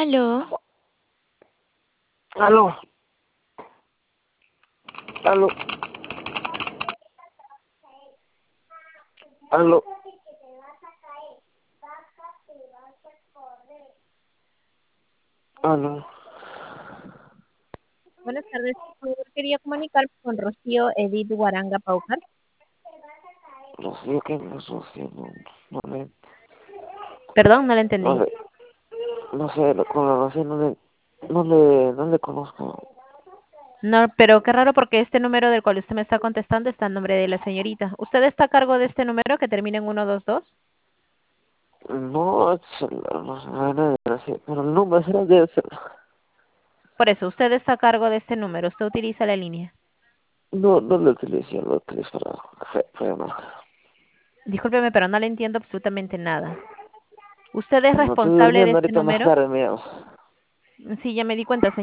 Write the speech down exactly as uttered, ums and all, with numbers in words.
Aló, Aló, aló, aló, aló. Buenas tardes, por favor, quería comunicarme con Rocío Edith Guaranga Paucar. Rocío, ¿qué me Rocío? No, no le, Perdón, no la no entendí. le, no sé, lo- con la Rocío no le, no le, no le conozco. No, pero qué raro porque este número del cual usted me está contestando está en nombre de la señorita. ¿Usted está a cargo de este número que termina en uno dos dos? No, es el- no sé, no es de Rocío, pero el número será de ese. Por eso, usted está a cargo de este número, usted utiliza la línea. No, no lo utilizo, lo utilizo para, para, para llamar. Discúlpeme, pero no le entiendo absolutamente nada. ¿Usted es No estoy responsable de durmiendo este ahorita más número? tarde, me llamo. Sí, ya me di cuenta, señor.